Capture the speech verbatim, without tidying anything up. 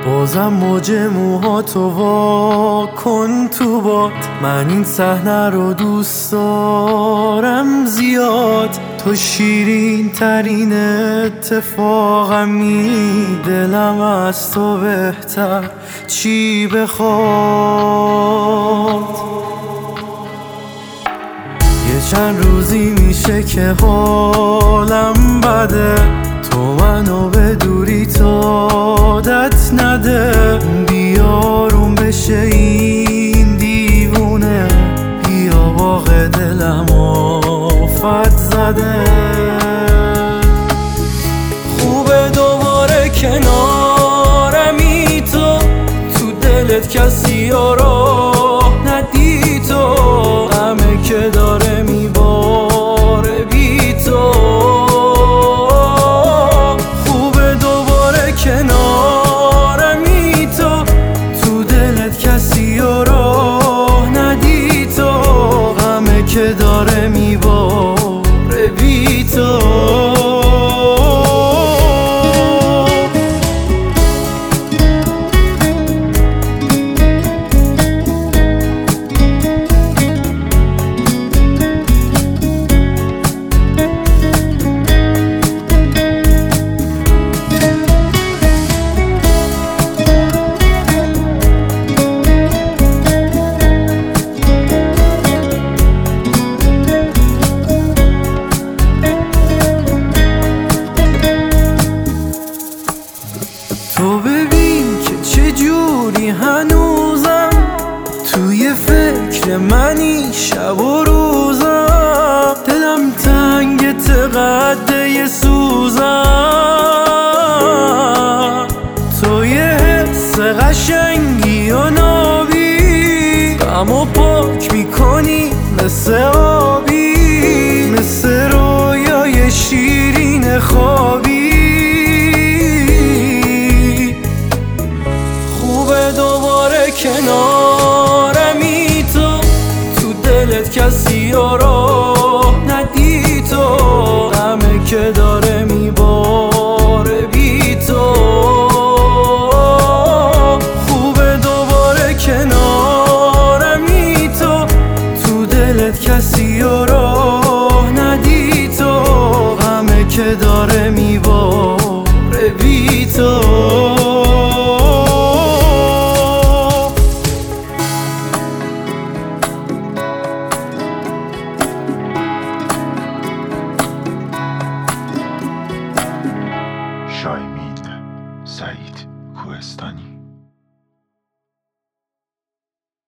بازم موج موهاتو وا کن تو باد. من این صحنه رو دوست دارم زیاد، تو شیرین ترین اتفاقمی. دلم از تو بهتر چی بخواد. یه چند روزی میشه که حالم بده، تو منو به دوری تا عادت نده. بیارون بشه این دیوونه، بیا باغ دلم آفت زده. خوبه دوباره کنارمی، تو تو دلت کسی راه ندی، تو غمه که داره میباره بی تو. خوبه دوباره کنارمی، تو تو دلت کسی راه ندی، تو غمه که داره میباره بی تو. تو ببین که چجوری هنوزم توی فکر منی شب و روزم. دلم تنگت قده سوزم، تو یه حس قشنگی و نابی، غمو پاک میکنی مثل آبی، مثل رویای شیرین خوابی. کنارمی، تو تو دلت کسی راه ندی، تو غمه که داره میباره بی تو. خوبه دوباره کنارمی، تو تو دلت کسی راه ندی، تو غمه که داره میباره بی تو. شایمین سعید کوهستانی.